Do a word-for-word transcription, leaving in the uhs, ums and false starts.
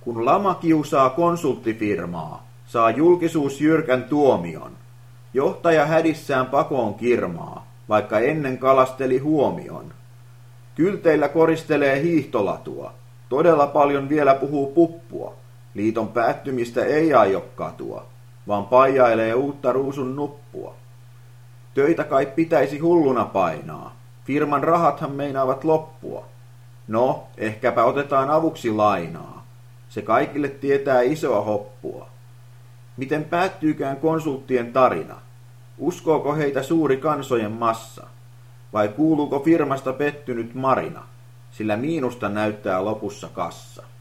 Kun lama kiusaa konsulttifirmaa, saa julkisuus jyrkän tuomion. Johtaja hädissään pakoon kirmaa, vaikka ennen kalasteli huomion. Kylteillä koristelee hiihtolatua, todella paljon vielä puhuu puppua. Liiton päättymistä ei aio katua, vaan paijailee uutta ruusun nuppua. Töitä kai pitäisi hulluna painaa, firman rahathan meinaavat loppua. No, ehkäpä otetaan avuksi lainaa, se kaikille tietää isoa hoppua. Miten päättyykään konsulttien tarina? Uskooko heitä suuri kansojen massa? Vai kuuluuko firmasta pettynyt marina, sillä miinusta näyttää lopussa kassa?